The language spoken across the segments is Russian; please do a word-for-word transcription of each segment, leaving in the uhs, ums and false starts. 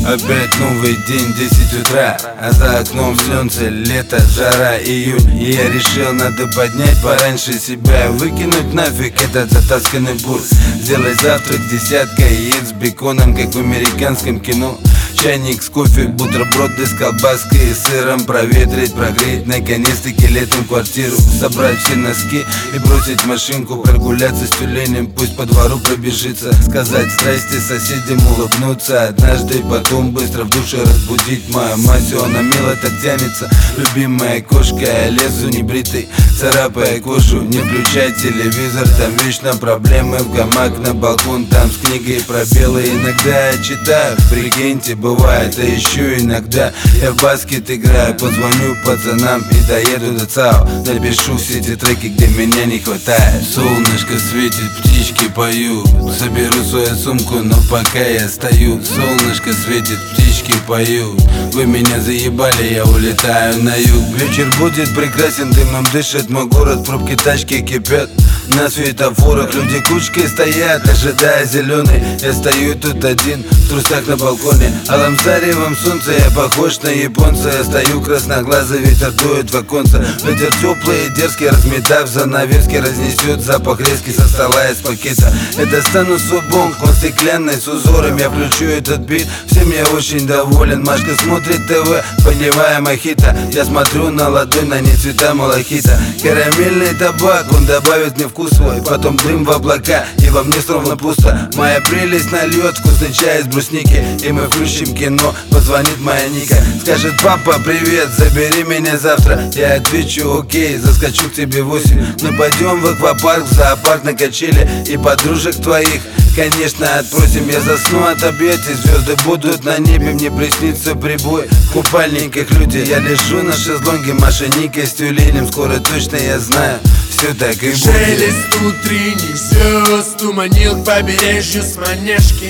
Опять новый день, десять утра, а за окном солнце, лето, жара, июнь. И я решил, надо поднять пораньше себя, выкинуть нафиг этот затасканный бус. Сделать завтрак, десятка яиц с беконом, как в американском кино. Чайник с кофе, бутерброды с колбаской и сыром. Проветрить, прогреть, наконец-таки летом квартиру. Собрать все носки и бросить машинку. Прогуляться с тюленем, пусть по двору пробежится. Сказать здрасте соседям, улыбнуться однажды, потом быстро в душе разбудить мою Масю. Она мило так тянется, любимая кошка. Я лезу небритый, царапая кожу. Не включай телевизор, там вечно проблемы. В гамак на балкон, там с книгой пробелы. Иногда я читаю, прикиньте, бывает, а еще иногда я в баскет играю. Позвоню пацанам и доеду до ЦАО. Напишу все эти треки, где меня не хватает. Солнышко светит, птички поют. Соберу свою сумку, но пока я стою. Солнышко светит, птички поют. Вы меня заебали, я улетаю на юг. Вечер будет прекрасен, дымом дышит мой город. Пробки тачки кипят на светофорах, люди кучкой стоят, ожидая зеленый. Я стою тут один, в трусах на балконе. А ламсаревом солнце, я похож на японца. Я стою красноглазый, ветер дует в оконце. Ветер теплый и дерзкий, разметав занавески, разнесет запах резкий со стола из пакета. Я достану свой бонг, он стеклянный с узором. Я включу этот бит, всем я очень доволен. Машка смотрит ТВ, понимая мохито. Я смотрю на ладонь, на ней цвета малахита. Карамельный табак, он добавит мне вкус свой. Потом дым в облака, и во мне словно пусто. Моя прелесть нальет вкусный чай из брусники, и мы включим кино, позвонит моя Ника. Скажет: папа, привет, забери меня завтра. Я отвечу: окей, заскочу к тебе в восемь. Мы пойдем в аквапарк, в зоопарк, на качели. И подружек твоих, конечно, отпросим. Я засну от объятий, звезды будут на небе. Мне приснится прибой в купальниках люди. Я лежу на шезлонге, Маша Ника с тюленем. Скоро точно я знаю, все так и будет. Шелест утренних звезд туманил к побережью с Манежки.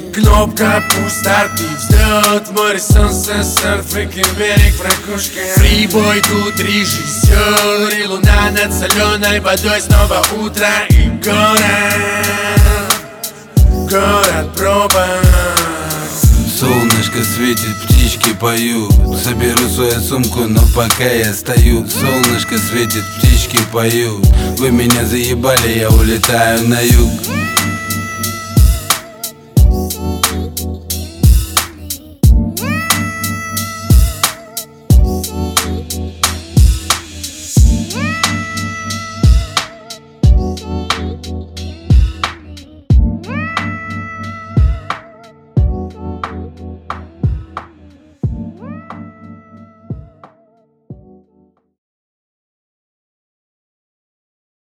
Кнопка пусть старт и взлет. В море солнце, серф и берег в ракушке. Прибой тут режиссер, и луна над соленой водой. Снова утро и город, город пробок. Солнышко светит, птички поют. Соберу свою сумку, но пока я стою. Солнышко светит, птички поют. Вы меня заебали, я улетаю на юг.